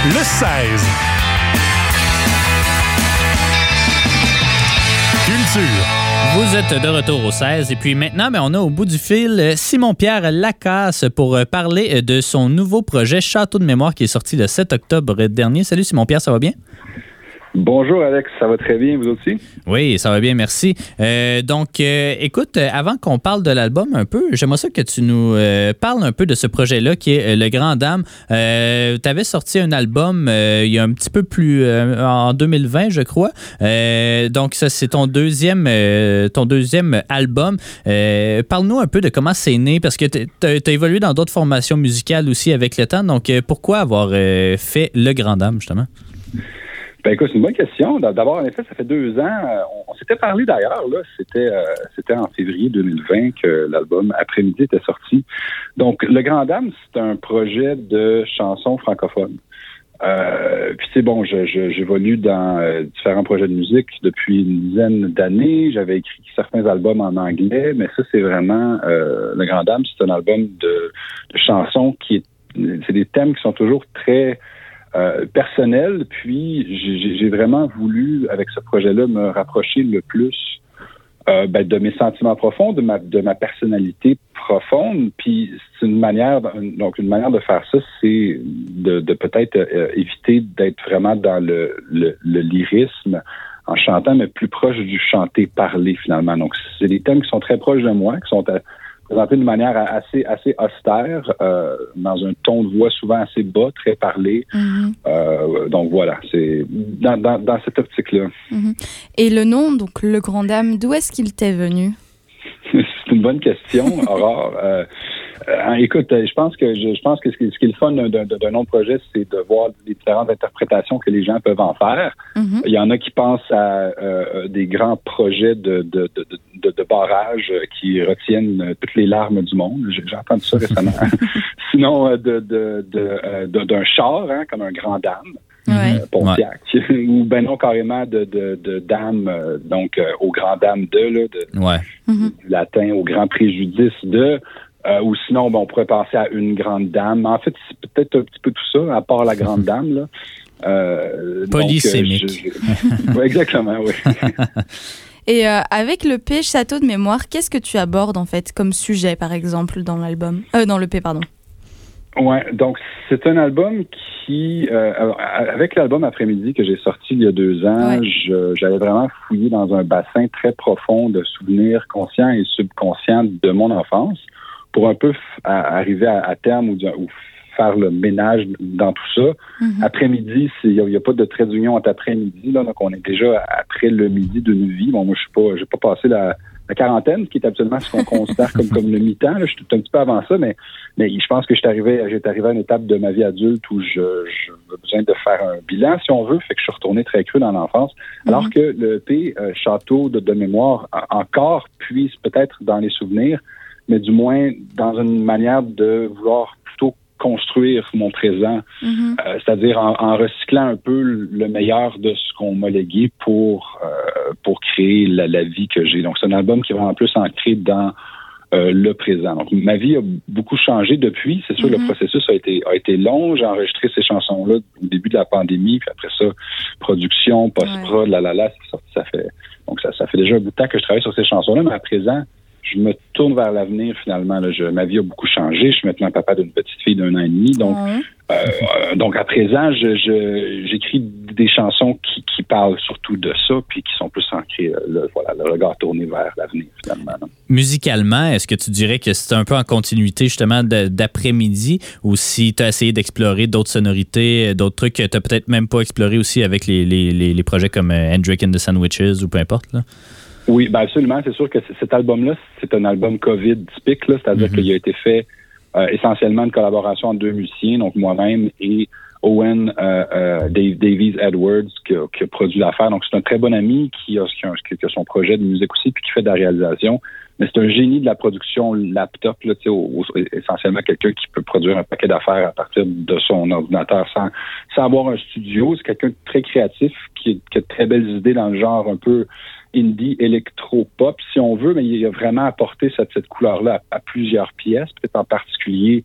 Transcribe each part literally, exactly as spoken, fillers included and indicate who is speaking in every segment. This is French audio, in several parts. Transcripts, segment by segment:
Speaker 1: le seize. Culture.
Speaker 2: Vous êtes de retour au seize et puis maintenant, ben, on a au bout du fil Simon-Pierre Lacasse pour parler de son nouveau projet Château de mémoire qui est sorti le sept octobre dernier. Salut Simon-Pierre, ça va bien?
Speaker 3: Bonjour Alex, ça va très bien, vous aussi?
Speaker 2: Oui, ça va bien, merci. Euh, donc, euh, écoute, avant qu'on parle de l'album un peu, j'aimerais ça que tu nous euh, parles un peu de ce projet-là qui est Le Grand Dame. Euh, tu avais sorti un album euh, il y a un petit peu plus, euh, en deux mille vingt, je crois. Euh, donc, ça, c'est ton deuxième, euh, ton deuxième album. Euh, parle-nous un peu de comment c'est né, parce que tu as évolué dans d'autres formations musicales aussi avec le temps. Donc, euh, pourquoi avoir euh, fait Le Grand Dame, justement?
Speaker 3: Ben écoute, c'est une bonne question. D'abord, en effet, ça fait deux ans. On, on s'était parlé d'ailleurs, là. C'était, euh, c'était en février deux mille vingt que l'album Après-midi était sorti. Donc, Le Grand Dame, c'est un projet de chansons francophones. Euh, puis c'est bon, je, je, j'évolue dans euh, différents projets de musique depuis une dizaine d'années. J'avais écrit certains albums en anglais, mais ça, c'est vraiment euh, Le Grand Dame, c'est un album de, de chansons qui est, c'est des thèmes qui sont toujours très Euh, personnel, puis j'ai, j'ai vraiment voulu, avec ce projet-là, me rapprocher le plus euh, ben, de mes sentiments profonds, de ma, de ma personnalité profonde, puis c'est une manière, donc une manière de faire ça, c'est de, de peut-être euh, éviter d'être vraiment dans le, le, le lyrisme en chantant, mais plus proche du chanter-parler, finalement. Donc, c'est des thèmes qui sont très proches de moi, qui sont à, présenté d'une manière assez assez austère, euh, dans un ton de voix souvent assez bas, très parlé. Mm-hmm. Euh, donc voilà, c'est dans, dans, dans cette optique-là.
Speaker 4: Mm-hmm. Et le nom, donc Le Grand Dame, d'où est-ce qu'il t'est venu?
Speaker 3: C'est une bonne question, Aurore. euh, euh, écoute, je pense que je, je pense que ce qui, ce qui est le fun d'un, d'un, d'un nom de projet, c'est de voir les différentes interprétations que les gens peuvent en faire. Mm-hmm. Il y en a qui pensent à euh, des grands projets de, de, de, de, de barrages qui retiennent toutes les larmes du monde. J'ai, j'ai entendu ça récemment. Sinon, de, de, de, de, d'un char, hein, comme un grand dame.
Speaker 4: Ouais.
Speaker 3: Euh, Pontiac, ouais. Ou ben non, carrément de, de, de dame, euh, donc euh, au grand dame de, là, de,
Speaker 2: ouais.
Speaker 3: mm-hmm. du latin au grand préjudice de, euh, ou sinon, ben, on pourrait penser à une grande dame. En fait, c'est peut-être un petit peu tout ça, à part la grande dame, là. Euh,
Speaker 2: Polysémique.
Speaker 3: Donc, euh, je... ouais, exactement, oui.
Speaker 4: Et euh, avec le P Château de mémoire, qu'est-ce que tu abordes, en fait, comme sujet, par exemple, dans l'album, euh, dans le P, pardon?
Speaker 3: Ouais, donc c'est un album qui, euh, alors, avec l'album Après-midi que j'ai sorti il y a deux ans, ouais. je, j'avais vraiment fouillé dans un bassin très profond de souvenirs conscients et subconscients de mon enfance pour un peu f- à, arriver à, à terme ou, ou faire le ménage dans tout ça. Mm-hmm. Après-midi, il n'y a, a pas de trait d'union entre après-midi, là, donc on est déjà après le midi d'une vie. Bon, moi, je suis pas, j'ai pas passé la La quarantaine, qui est absolument ce qu'on considère comme, comme le mi-temps. Là. Je suis tout un petit peu avant ça, mais, mais je pense que je suis arrivé, j'étais arrivé à une étape de ma vie adulte où je, je j'ai besoin de faire un bilan, si on veut, fait que je suis retourné très cru dans l'enfance. Mm-hmm. Alors que le E P euh, Château de, de mémoire, encore puise peut-être dans les souvenirs, mais du moins dans une manière de vouloir plutôt construire mon présent, mm-hmm. euh, c'est-à-dire en, en recyclant un peu le meilleur de ce qu'on m'a légué pour euh, pour créer la, la vie que j'ai. Donc, c'est un album qui est vraiment plus ancré dans euh, le présent. Donc, ma vie a beaucoup changé depuis. C'est sûr, mm-hmm. le processus a été a été long. J'ai enregistré ces chansons-là au début de la pandémie, puis après ça, production, post-prod, ouais. la la la, c'est sorti, ça fait donc ça, ça fait déjà un bout de temps que je travaille sur ces chansons-là, mais à présent, je me tourne vers l'avenir, finalement. Là. Je, ma vie a beaucoup changé. Je suis maintenant papa d'une petite fille d'un an et demi. Donc, mmh. euh, donc à présent, je, je, j'écris des chansons qui, qui parlent surtout de ça, puis qui sont plus ancrées, le, voilà, le regard tourné vers l'avenir, finalement. Là.
Speaker 2: Musicalement, est-ce que tu dirais que c'est un peu en continuité, justement, de, d'après-midi, ou si tu as essayé d'explorer d'autres sonorités, d'autres trucs que tu n'as peut-être même pas exploré aussi avec les, les, les, les projets comme Hendrik and the Sandwiches ou peu importe, là?
Speaker 3: Oui, ben absolument. C'est sûr que c- cet album-là, c'est un album COVID typique, là, c'est-à-dire mm-hmm. qu'il a été fait euh, essentiellement en collaboration entre deux musiciens, donc moi-même et Owen euh, euh, Dave, Davies Edwards, qui a, qui a produit l'affaire. Donc, c'est un très bon ami qui a, qui, a, qui a son projet de musique aussi, puis qui fait de la réalisation. Mais c'est un génie de la production laptop, là, tu sais, au, au, essentiellement quelqu'un qui peut produire un paquet d'affaires à partir de son ordinateur sans, sans avoir un studio. C'est quelqu'un de très créatif, qui, qui a de très belles idées dans le genre un peu indie, électro-pop, si on veut, mais il a vraiment apporté cette, cette couleur-là à, à plusieurs pièces, peut-être en particulier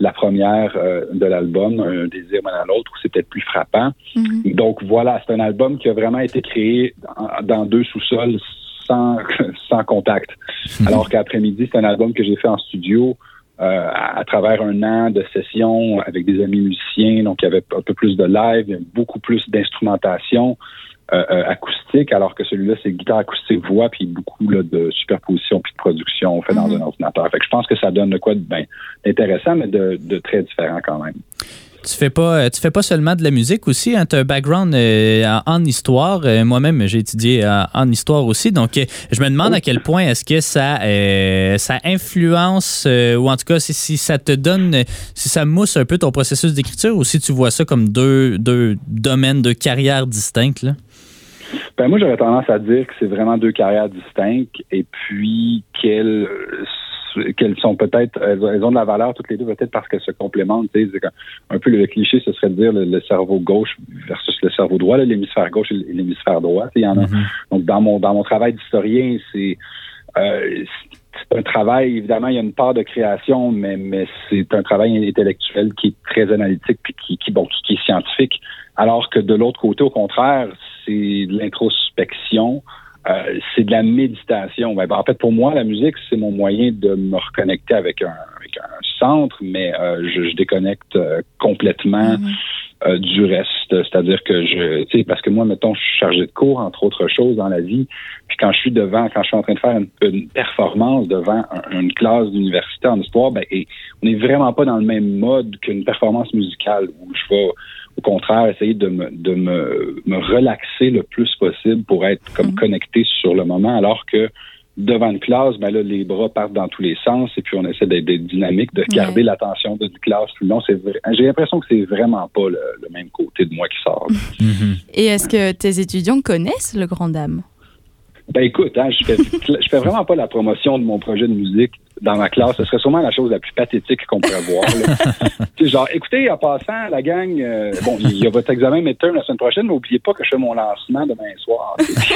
Speaker 3: la première euh, de l'album, Un désir mène à l'autre, où c'est peut-être plus frappant. Mm-hmm. Donc voilà, c'est un album qui a vraiment été créé dans, dans deux sous-sols sans, sans contact. Mm-hmm. Alors qu'après-midi, c'est un album que j'ai fait en studio euh, à, à travers un an de sessions avec des amis musiciens. Donc il y avait un peu plus de live, il y avait beaucoup plus d'instrumentation. Euh, euh, acoustique, alors que celui-là, c'est guitare acoustique, voix, puis beaucoup là, de superposition puis de production fait mm-hmm. dans un ordinateur. Fait que je pense que ça donne de quoi de ben, intéressant, mais de, de très différent quand même.
Speaker 2: Tu fais pas, tu fais pas seulement de la musique aussi, hein, tu as un background euh, en, en histoire. Euh, moi-même, j'ai étudié euh, en histoire aussi. Donc, euh, je me demande à quel point est-ce que ça, euh, ça influence, euh, ou en tout cas, si, si ça te donne, si ça mousse un peu ton processus d'écriture, ou si tu vois ça comme deux, deux domaines, deux carrières distinctes, là?
Speaker 3: Ben moi, j'aurais tendance à dire que c'est vraiment deux carrières distinctes et puis qu'elles, qu'elles sont peut-être, elles ont de la valeur toutes les deux, peut-être parce qu'elles se complémentent. Tu sais, un peu le cliché, ce serait de dire le, le cerveau gauche versus le cerveau droit, là, l'hémisphère gauche et l'hémisphère droit. Tu sais, il y en a. Mm-hmm. Donc, dans mon, dans mon travail d'historien, c'est... Euh, c'est un travail, évidemment, il y a une part de création, mais, mais c'est un travail intellectuel qui est très analytique puis qui, qui, bon, qui est scientifique. Alors que de l'autre côté, au contraire, c'est de l'introspection, euh, c'est de la méditation. Ben, ben, en fait, pour moi, la musique, c'est mon moyen de me reconnecter avec un, avec un centre, mais euh, je, je déconnecte euh, complètement mm-hmm. euh, du reste. C'est-à-dire que je, tu sais, parce que moi, mettons, je suis chargé de cours, entre autres choses dans la vie. Puis quand je suis devant, quand je suis en train de faire une, une performance devant un, une classe d'université en histoire, ben, et on n'est vraiment pas dans le même mode qu'une performance musicale où je vais, au contraire, essayer de me, de me, me relaxer le plus possible pour être comme connecté sur le moment, alors que devant une classe, ben là, les bras partent dans tous les sens et puis on essaie d'être, d'être dynamique, de garder ouais. l'attention d'une classe tout le long. C'est vrai, j'ai l'impression que c'est vraiment pas le, le même côté de moi qui sort.
Speaker 4: Mm-hmm. Et est-ce que tes étudiants connaissent le Grand Dame?
Speaker 3: Ben écoute, hein, je fais, je fais vraiment pas la promotion de mon projet de musique dans ma classe. Ce serait sûrement la chose la plus pathétique qu'on pourrait voir. Tu sais, genre, écoutez, en passant, la gang, euh, bon, il y a votre examen midterm la semaine prochaine, mais n'oubliez pas que je fais mon lancement demain soir.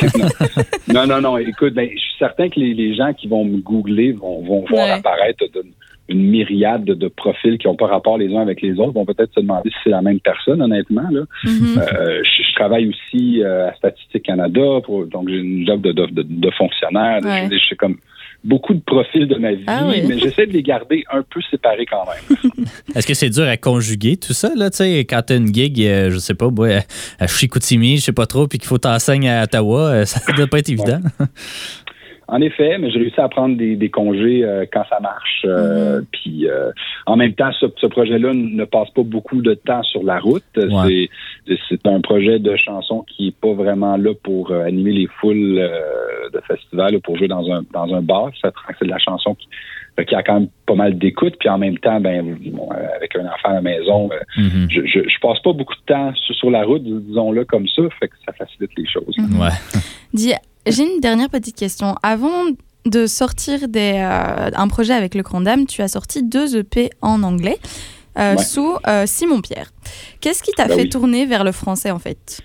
Speaker 3: non, non, non, écoute, ben, je suis certain que les, les gens qui vont me googler vont, vont voir ouais. apparaître de, une myriade de, de profils qui n'ont pas rapport les uns avec les autres, vont peut-être se demander si c'est la même personne, honnêtement. Là. Mm-hmm. Euh, je, je travaille aussi euh, à Statistique Canada, pour, donc j'ai une job de, de, de, de fonctionnaire. Ouais. Je, je sais comme beaucoup de profils de ma vie, ah oui. mais j'essaie de les garder un peu séparés quand même.
Speaker 2: Est-ce que c'est dur à conjuguer tout ça, là, tu sais, quand t'as une gig, euh, je sais pas, ouais, à Chicoutimi, je sais pas trop, puis qu'il faut t'enseigner à Ottawa, ça doit pas être évident.
Speaker 3: Ouais. En effet, mais j'ai réussi à prendre des, des congés euh, quand ça marche. Euh, mm-hmm. Puis euh, en même temps, ce, ce projet-là ne passe pas beaucoup de temps sur la route. Ouais. C'est, c'est un projet de chanson qui est pas vraiment là pour euh, animer les foules euh, de festivals, pour jouer dans un dans un bar. Ça, c'est de la chanson qui, euh, qui a quand même pas mal d'écoute. Puis en même temps, ben bon, avec un enfant à la maison, euh, mm-hmm. je, je je passe pas beaucoup de temps sur, sur la route, disons-le comme ça. Fait que ça facilite les choses.
Speaker 2: Mm-hmm. Ouais.
Speaker 4: Dis, j'ai une dernière petite question. Avant de sortir des, euh, un projet avec le Grand Dame, tu as sorti deux E P en anglais euh, ouais. sous euh, Simon Pierre. Qu'est-ce qui t'a ben fait oui. tourner vers le français, en fait?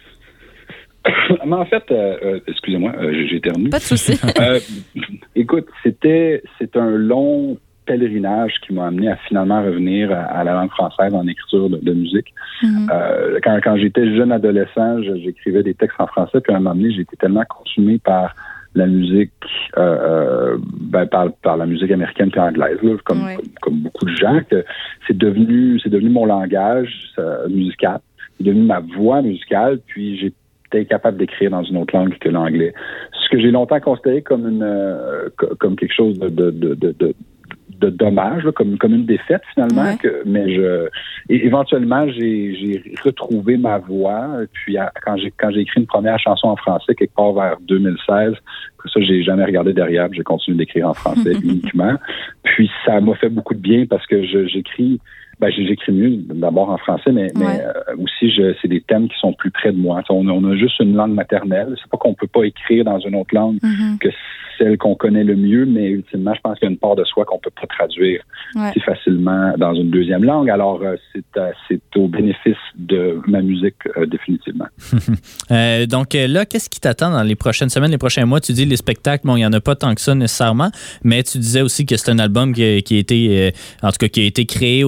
Speaker 3: Mais en fait, euh, euh, excusez-moi, euh, j'ai éternué.
Speaker 4: Pas de souci.
Speaker 3: euh, écoute, c'était c'est un long pèlerinage qui m'a amené à finalement revenir à, à la langue française en écriture de, de musique. Mm-hmm. Euh, quand, quand j'étais jeune adolescent, je, j'écrivais des textes en français, puis à un moment donné, j'ai été tellement consumé par la musique, euh, ben, par, par la musique américaine puis anglaise, là, comme, ouais. comme, comme beaucoup de gens, que c'est devenu, c'est devenu mon langage euh, musical, c'est devenu ma voix musicale, puis j'ai été capable d'écrire dans une autre langue que l'anglais. Ce que j'ai longtemps considéré comme une, euh, comme quelque chose de, de, de, de, de de dommage, là, comme, comme une défaite finalement, ouais. que, mais je et éventuellement j'ai, j'ai retrouvé ma voix, puis à, quand j'ai quand j'ai écrit une première chanson en français quelque part vers deux mille seize, pour ça j'ai jamais regardé derrière, j'ai continué d'écrire en français uniquement, puis ça m'a fait beaucoup de bien parce que je, j'écris ben j'écris mieux d'abord en français, mais, ouais. mais euh, aussi je, c'est des thèmes qui sont plus près de moi. On, on a juste une langue maternelle, c'est pas qu'on peut pas écrire dans une autre langue mm-hmm. que celle qu'on connaît le mieux, mais ultimement, je pense qu'il y a une part de soi qu'on peut pas traduire ouais. si facilement dans une deuxième langue. Alors, euh, c'est, euh, c'est au bénéfice de ma musique, euh, définitivement.
Speaker 2: euh, donc là, qu'est-ce qui t'attend dans les prochaines semaines, les prochains mois? Tu dis les spectacles, bon, il n'y en a pas tant que ça nécessairement, mais tu disais aussi que c'est un album qui a, qui a été, euh, en tout cas, qui a été créé au début de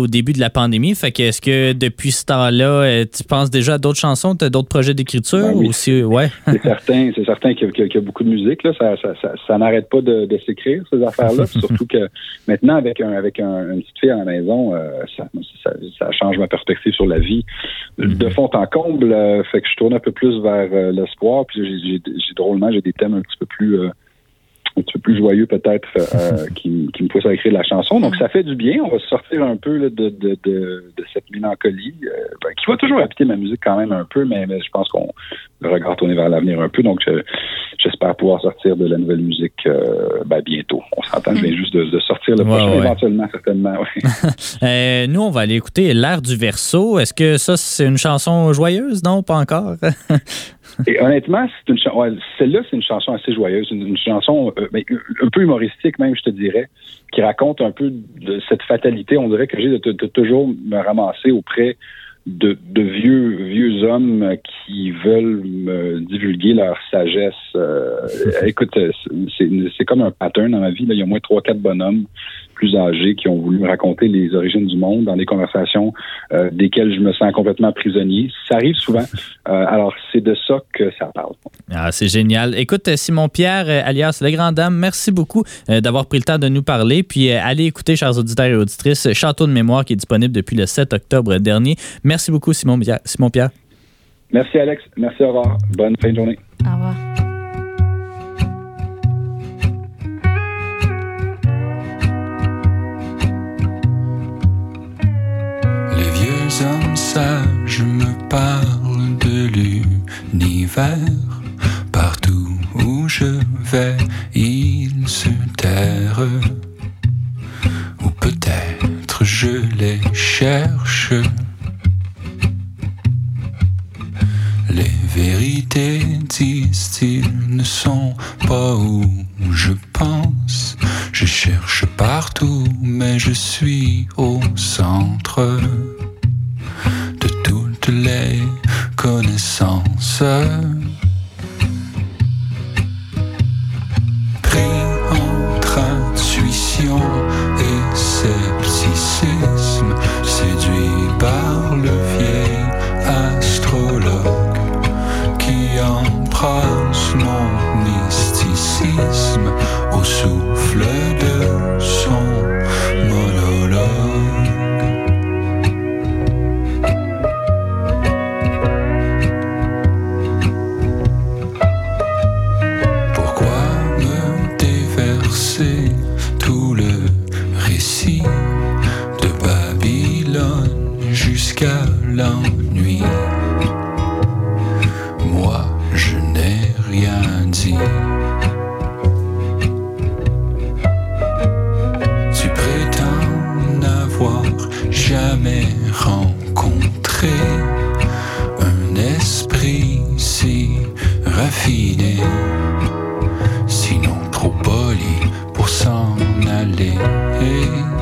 Speaker 2: la pandémie. Fait que est-ce que depuis ce temps-là, tu penses déjà à d'autres chansons? Tu as d'autres projets d'écriture?
Speaker 3: Ben oui.
Speaker 2: Ou si, ouais.
Speaker 3: C'est certain, c'est certain qu'il y a, qu'il y a beaucoup de musique. Là. Ça, ça, ça, ça n'arrête pas de, de s'écrire, ces affaires-là. Surtout que maintenant, avec, un, avec un, une petite fille à la maison, euh, ça, ça, ça change ma perspective sur la vie. Mm-hmm. De fond en comble, euh, fait que je tourne un peu plus vers euh, l'espoir. Puis j'ai, j'ai, j'ai drôlement, j'ai des thèmes un petit peu plus... Euh, un petit peu plus joyeux peut-être euh, qui, qui me pousse à écrire la chanson. Donc ça fait du bien. On va sortir un peu là, de, de, de, de cette mélancolie euh, ben, qui va toujours habiter ma musique quand même un peu, mais, mais je pense qu'on le regard tourné vers l'avenir un peu. Donc je, j'espère pouvoir sortir de la nouvelle musique euh, ben, bientôt. On s'entend, je viens juste de, de sortir le prochain ouais, ouais. éventuellement, certainement. Ouais.
Speaker 2: euh, nous, on va aller écouter L'air du Verseau. Est-ce que ça, c'est une chanson joyeuse? Non, pas encore.
Speaker 3: Et honnêtement, c'est une ch- ouais, celle-là, c'est une chanson assez joyeuse, une, une chanson euh, ben, un peu humoristique même, je te dirais, qui raconte un peu de cette fatalité, on dirait que j'ai de, de, de toujours me ramasser auprès de, de vieux vieux hommes qui veulent me divulguer leur sagesse. Euh, écoute, c'est, c'est comme un pattern dans ma vie. Là. Il y a au moins trois, quatre bonhommes plus âgés qui ont voulu me raconter les origines du monde dans des conversations euh, desquelles je me sens complètement prisonnier. Ça arrive souvent. Euh, alors, c'est de ça que ça parle.
Speaker 2: Ah, c'est génial. Écoute, Simon-Pierre, euh, alias Le Grand Dame, merci beaucoup euh, d'avoir pris le temps de nous parler. Puis, euh, allez écouter, chers auditeurs et auditrices, Château de mémoire qui est disponible depuis le sept octobre dernier. Merci beaucoup, Simon-Pierre. Simon-Pierre.
Speaker 3: Merci, Alex. Merci, au revoir. Bonne fin de journée.
Speaker 4: Au revoir.
Speaker 1: Hommes sages me parlent de l'univers. Partout où je vais, ils se terrent. Ou peut-être je les cherche. Les vérités, disent-ils, ne sont pas où je pense. Je cherche partout, mais je suis au centre de toutes les connaissances. Pris entre intuition et scepticisme, séduit par le vieil astrologue qui embrasse mon mysticisme au souffle de son monologue. Tout le récit de Babylone jusqu'à l'ennui. Moi, je n'ai rien dit. Tu prétends n'avoir jamais rencontré un esprit si raffiné, sinon trop poli pour s'en aller.